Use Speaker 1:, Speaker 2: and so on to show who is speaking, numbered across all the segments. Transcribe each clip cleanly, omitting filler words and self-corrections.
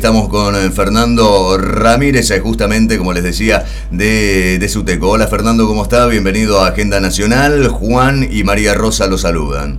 Speaker 1: estamos con Fernando Ramírez, justamente, como les decía, de Suteco. Hola Fernando, ¿cómo está? Bienvenido a Agenda Nacional. Juan y María Rosa lo saludan.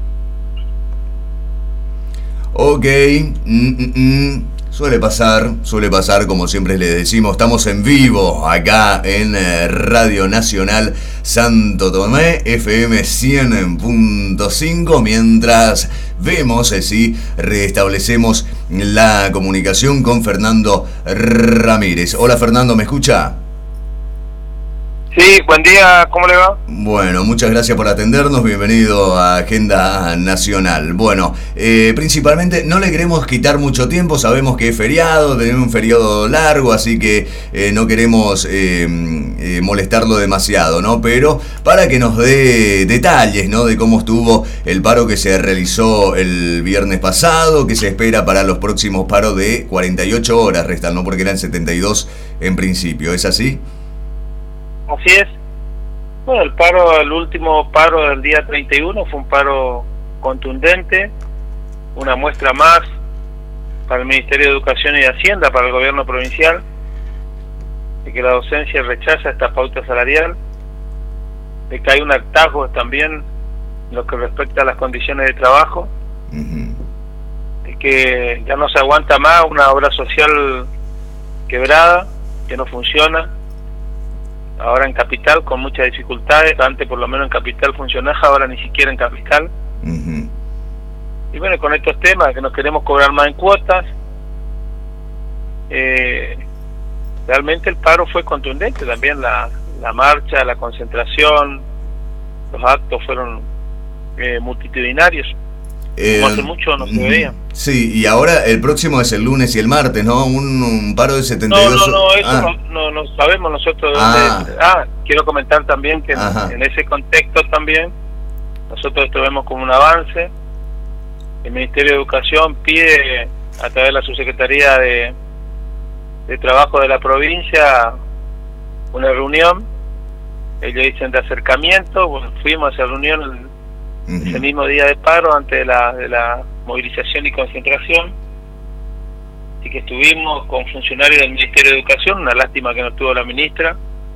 Speaker 1: Ok. Suele pasar, como siempre les decimos, estamos en vivo acá en Radio Nacional Santo Tomé, FM 100.5, mientras vemos si restablecemos la comunicación con Fernando Ramírez. Hola Fernando, ¿me escucha?
Speaker 2: Sí, buen día, ¿cómo le va?
Speaker 1: Bueno, muchas gracias por atendernos, bienvenido a Agenda Nacional. Bueno, principalmente no le queremos quitar mucho tiempo, sabemos que es feriado, tenemos un feriado largo, así que no queremos molestarlo demasiado, ¿no? Pero para que nos dé detalles, ¿no? De cómo estuvo el paro que se realizó el viernes pasado, que se espera para los próximos paros de 48 horas restan, ¿no? Porque eran 72 en principio, ¿es así?
Speaker 2: Así es. Bueno, el último paro del día 31 fue un paro contundente, una muestra más para el Ministerio de Educación y de Hacienda, para el gobierno provincial, de que la docencia rechaza esta pauta salarial, de que hay un hartazgo también en lo que respecta a las condiciones de trabajo, de que ya no se aguanta más una obra social quebrada, que no funciona. Ahora en Capital con muchas dificultades, antes por lo menos en Capital funcionaba, ahora ni siquiera en Capital. Y bueno, con estos temas que nos queremos cobrar más en cuotas, realmente el paro fue contundente, también la marcha, la concentración, los actos fueron multitudinarios, como hace mucho no se veía.
Speaker 1: Sí, y ahora el próximo es el lunes y el martes, ¿no? Un paro de 72...
Speaker 2: No, eso no sabemos nosotros dónde... quiero comentar también que en ese contexto también nosotros vemos como un avance. El Ministerio de Educación pide a través de la Subsecretaría de Trabajo de la provincia una reunión. Ellos dicen de acercamiento. Bueno, fuimos a esa reunión ese mismo día de paro, antes de la movilización y concentración. Así que estuvimos con funcionarios del Ministerio de Educación, una lástima que no estuvo la ministra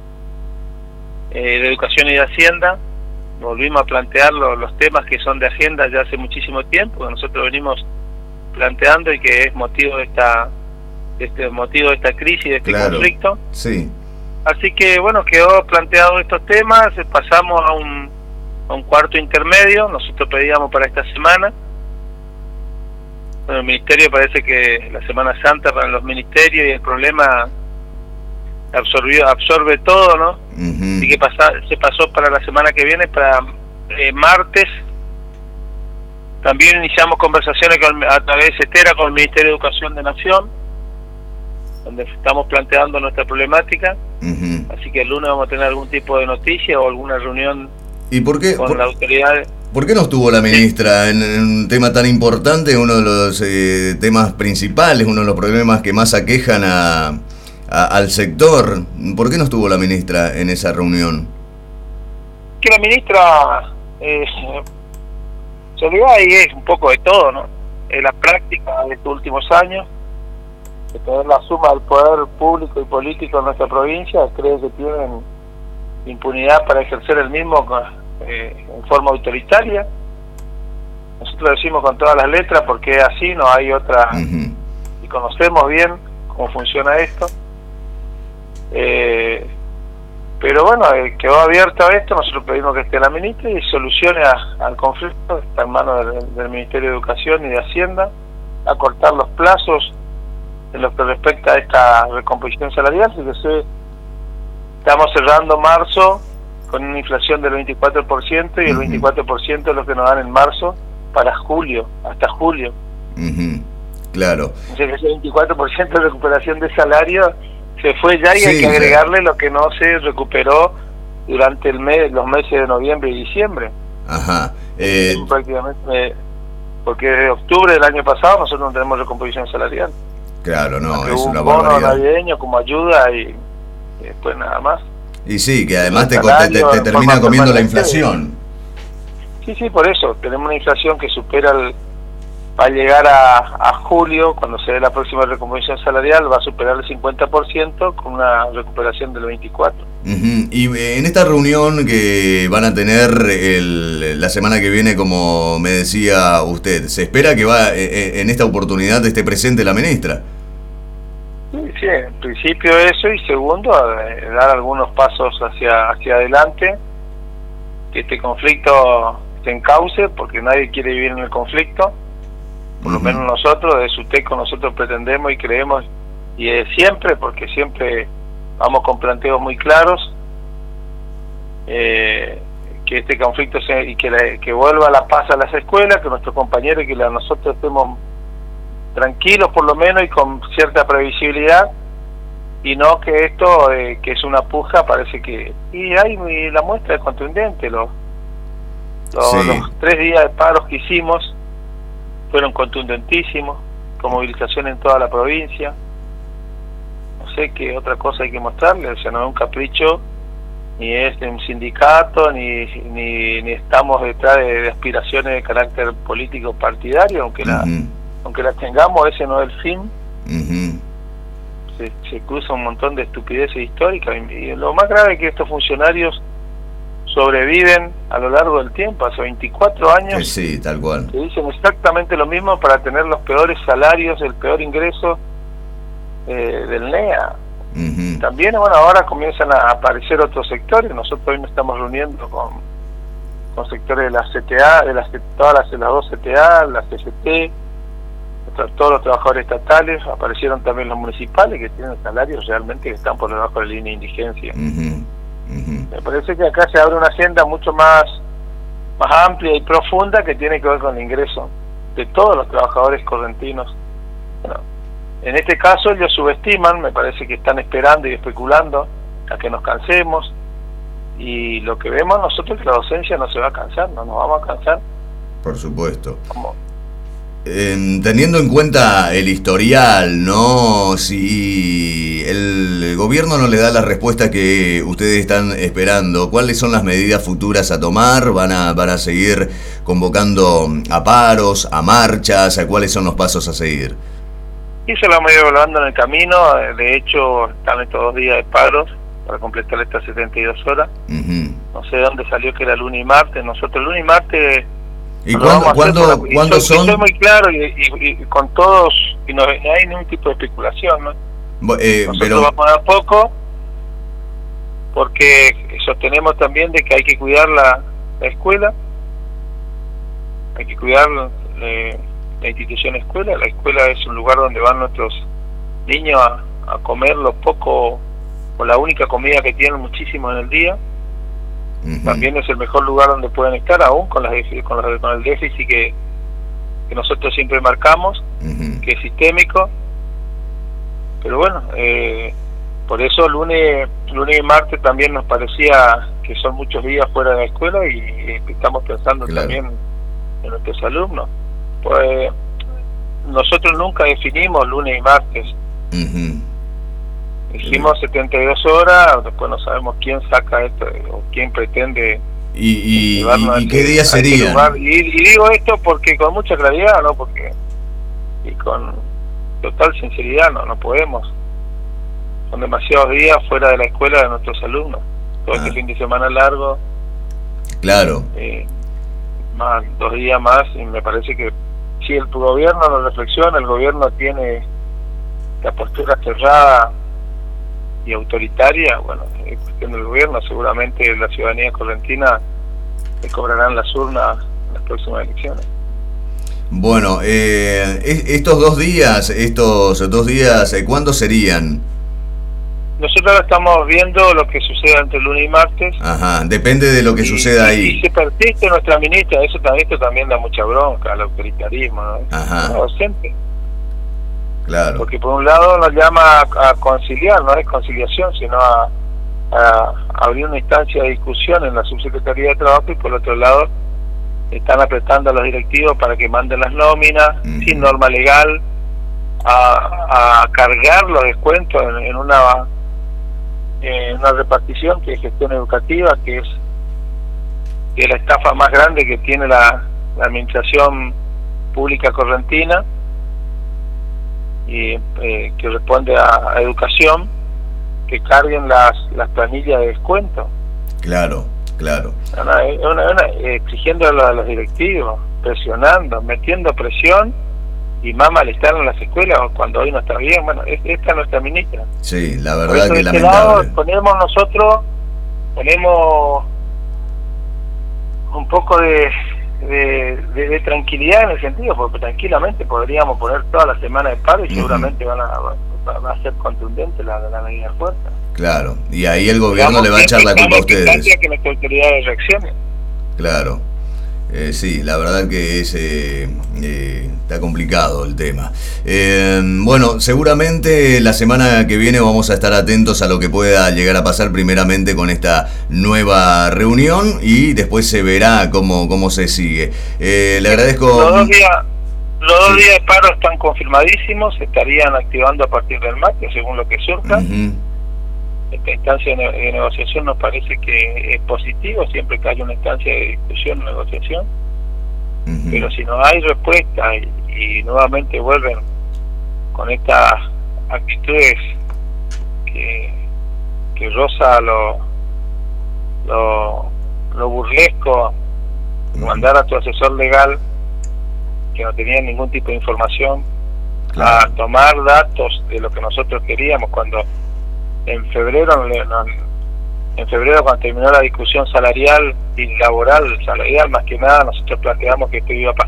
Speaker 2: de Educación y de Hacienda. Volvimos a plantear los temas que son de agenda ya hace muchísimo tiempo, que nosotros venimos planteando y que es motivo de esta crisis, de este conflicto.
Speaker 1: Sí.
Speaker 2: Así que bueno, quedó planteado estos temas, pasamos a un cuarto intermedio, nosotros pedíamos para esta semana. Bueno, el Ministerio parece que la Semana Santa para los ministerios y el problema absorbe todo, ¿no? Así que se pasó para la semana que viene, para martes. También iniciamos conversaciones a través de CETERA con el Ministerio de Educación de Nación, donde estamos planteando nuestra problemática. Así que el lunes vamos a tener algún tipo de noticia o alguna reunión.
Speaker 1: ¿Y por qué?
Speaker 2: Con la autoridad.
Speaker 1: ¿Por qué no estuvo la ministra en un tema tan importante, uno de los temas principales, uno de los problemas que más aquejan al sector? ¿Por qué no estuvo la ministra en esa reunión?
Speaker 2: Que la ministra se dio ahí es un poco de todo, ¿no? En la práctica de estos últimos años, de tener la suma del poder público y político en nuestra provincia, creo que tienen impunidad para ejercer el mismo en forma autoritaria. Nosotros decimos con todas las letras porque es así, no hay otra, y conocemos bien cómo funciona esto. Pero bueno, quedó abierto a esto, nosotros pedimos que esté la ministra y solucione al conflicto, está en manos del Ministerio de Educación y de Hacienda, acortar los plazos en lo que respecta a esta recomposición salarial. Así que estamos cerrando marzo con una inflación del 24% y el 24% es lo que nos dan en marzo para julio, hasta julio.
Speaker 1: Claro.
Speaker 2: O sea que ese 24% de recuperación de salario se fue ya y hay que agregarle lo que no se recuperó durante los meses de noviembre y diciembre. Prácticamente, porque desde octubre del año pasado nosotros no tenemos recomposición salarial.
Speaker 1: Claro, no, es una
Speaker 2: bono navideño como ayuda y después nada más.
Speaker 1: Y sí, que además te termina comiendo la inflación.
Speaker 2: Sí, por eso tenemos una inflación que supera va a llegar a julio, cuando se dé la próxima recomposición salarial, va a superar el 50% con una recuperación del 24%.
Speaker 1: Y en esta reunión que van a tener la semana que viene, como me decía usted, ¿se espera que en esta oportunidad esté presente la ministra?
Speaker 2: Sí, en principio eso, y segundo, dar algunos pasos hacia adelante, que este conflicto se encauce, porque nadie quiere vivir en el conflicto. Por lo menos nosotros, de SUTECO, nosotros pretendemos y creemos, y siempre, porque siempre vamos con planteos muy claros, que este conflicto que vuelva la paz a las escuelas, que nuestros compañeros, que nosotros estemos tranquilos por lo menos y con cierta previsibilidad, y no que esto, que es una puja, parece que... Y la muestra es contundente, los 3 días de paros que hicimos fueron contundentísimos, con movilización en toda la provincia. No sé qué otra cosa hay que mostrarle, o sea, no es un capricho, ni es un sindicato, ni estamos detrás de aspiraciones de carácter político partidario, aunque las tengamos, ese no es el fin. Se cruza un montón de estupideces históricas, y lo más grave es que estos funcionarios sobreviven a lo largo del tiempo, hace 24 años,
Speaker 1: sí, tal cual,
Speaker 2: que dicen exactamente lo mismo para tener los peores salarios, el peor ingreso del NEA. También, bueno, ahora comienzan a aparecer otros sectores. Nosotros hoy nos estamos reuniendo con sectores de la CTA, todas las 2 CTA, la CGT, todos los trabajadores estatales. Aparecieron también los municipales, que tienen salarios realmente que están por debajo de la línea de indigencia. Me parece que acá se abre una agenda mucho más amplia y profunda, que tiene que ver con el ingreso de todos los trabajadores correntinos. Bueno, en este caso ellos subestiman, me parece que están esperando y especulando a que nos cansemos, y lo que vemos nosotros es que la docencia no se va a cansar, no nos vamos a cansar.
Speaker 1: Por supuesto. Teniendo en cuenta el historial, ¿no? Si el gobierno no le da la respuesta que ustedes están esperando, ¿cuáles son las medidas futuras a tomar? ¿Van a seguir convocando a paros, a marchas? ¿A cuáles son los pasos a seguir?
Speaker 2: Y se lo hemos ido evaluando en el camino. De hecho, están estos 2 días de paros para completar estas 72 horas. No sé de dónde salió que era lunes y martes. Nosotros lunes y martes...
Speaker 1: ¿Y cuándo son?
Speaker 2: Soy muy claro y con todos, y no hay ningún tipo de especulación, ¿no? Nosotros vamos a poco, porque sostenemos también de que hay que cuidar la escuela, hay que cuidar la institución escuela. La escuela es un lugar donde van nuestros niños a comer lo poco, o la única comida que tienen muchísimo en el día. También es el mejor lugar donde pueden estar, aún con el déficit que nosotros siempre marcamos, que es sistémico. Pero bueno, por eso lunes y martes también nos parecía que son muchos días fuera de la escuela, y estamos pensando también en nuestros alumnos. Pues nosotros nunca definimos lunes y martes. Dijimos 72 horas, después no sabemos quién saca esto o quién pretende
Speaker 1: ¿Y qué día sería?
Speaker 2: Y digo esto porque con mucha claridad, ¿no? Porque y con total sinceridad no podemos. Son demasiados días fuera de la escuela de nuestros alumnos. Todo este fin de semana largo.
Speaker 1: Claro.
Speaker 2: Más 2 días más, y me parece que si el gobierno no reflexiona, el gobierno tiene la postura cerrada y autoritaria, bueno, es cuestión del gobierno. Seguramente la ciudadanía correntina le cobrarán las urnas en las próximas elecciones.
Speaker 1: Bueno, estos 2 días, ¿cuándo serían?
Speaker 2: Nosotros ahora estamos viendo lo que sucede entre lunes y martes.
Speaker 1: Depende de lo que suceda ahí.
Speaker 2: Y si persiste nuestra ministra, esto también da mucha bronca al autoritarismo, ¿no? Docente.
Speaker 1: Claro.
Speaker 2: Porque por un lado nos llama a conciliar, no es conciliación, sino a abrir una instancia de discusión en la Subsecretaría de Trabajo, y por otro lado están apretando a los directivos para que manden las nóminas sin norma legal, a cargar los descuentos en una repartición que es gestión educativa, que es la estafa más grande que tiene la administración pública correntina y que responde a educación, que carguen las planillas de descuento.
Speaker 1: Claro.
Speaker 2: Exigiéndolo a los directivos, presionando, metiendo presión y más malestar en las escuelas cuando hoy no está bien. Bueno, esta es nuestra ministra.
Speaker 1: Sí, la verdad que
Speaker 2: lamentable.
Speaker 1: lamentable.
Speaker 2: Ponemos un poco de tranquilidad en el sentido, porque tranquilamente podríamos poner toda la semana de paro y seguramente va a ser contundente la medida de fuerza.
Speaker 1: Claro, y ahí el gobierno le va a echar la culpa a ustedes.
Speaker 2: Que nuestra autoridad reaccione.
Speaker 1: Claro. Sí, la verdad que está complicado el tema. Bueno, seguramente la semana que viene vamos a estar atentos a lo que pueda llegar a pasar primeramente con esta nueva reunión y después se verá cómo se sigue. Le agradezco...
Speaker 2: Los dos días de paro están confirmadísimos, se estarían activando a partir del martes según lo que surja. Esta instancia de negociación nos parece que es positivo siempre que haya una instancia de discusión o negociación, pero si no hay respuesta y nuevamente vuelven con estas actitudes que roza lo burlesco, mandar a tu asesor legal que no tenía ningún tipo de información a tomar datos de lo que nosotros queríamos cuando en febrero cuando terminó la discusión salarial y salarial más que nada, nosotros planteamos que esto iba a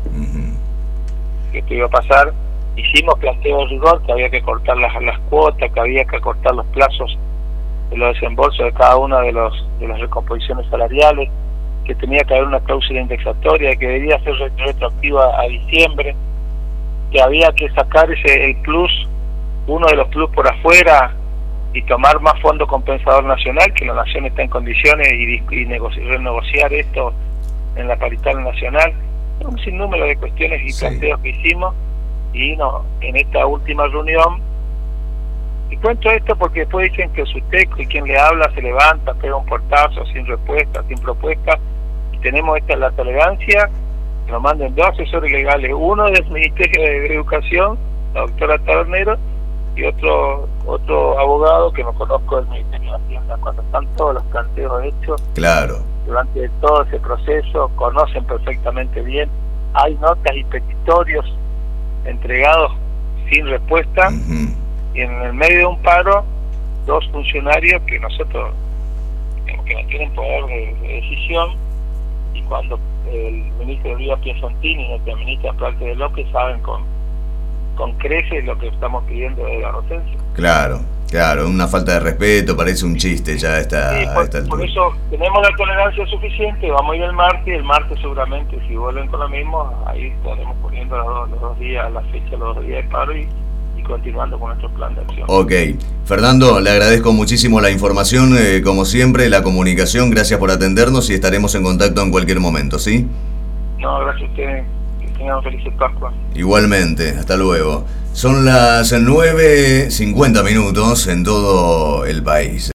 Speaker 2: pasar, hicimos planteos de rigor, que había que cortar las cuotas, que había que cortar los plazos de los desembolsos de cada una de las recomposiciones salariales, que tenía que haber una cláusula indexatoria, que debía ser retroactiva a diciembre, que había que sacar el plus, uno de los plus por afuera, y tomar más fondo compensador nacional, que la nación está en condiciones y renegociar esto en la paritaria nacional. Un sinnúmero de cuestiones y planteos que hicimos, y en esta última reunión, y cuento esto porque después dicen que Suteco y quien le habla se levanta, pega un portazo sin respuesta, sin propuesta, y tenemos la tolerancia que nos manden dos asesores legales, uno del Ministerio de Educación, la doctora Tabernero, y otro abogado que no conozco del Ministerio de Hacienda. Cuando están todos los planteos hechos durante todo ese proceso, conocen perfectamente bien, hay notas y petitorios entregados sin respuesta, y en el medio de un paro, dos funcionarios que nosotros que no tienen poder de decisión, y cuando el ministro Elías Piazontini y nuestra ministra Plate de López saben con creces lo que estamos pidiendo de la docencia. Claro,
Speaker 1: una falta de respeto, parece un chiste ya esta
Speaker 2: por eso tenemos la tolerancia suficiente, vamos a ir el martes seguramente, si vuelven con lo mismo, ahí estaremos poniendo los 2 días, la fecha, los 2 días de paro y continuando con nuestro plan de acción.
Speaker 1: Ok, Fernando, le agradezco muchísimo la información, como siempre, la comunicación, gracias por atendernos y estaremos en contacto en cualquier momento, ¿sí?
Speaker 2: No, gracias a ustedes. Tengan felices Pascua.
Speaker 1: Igualmente, hasta luego. Son las 9:50 en todo el país.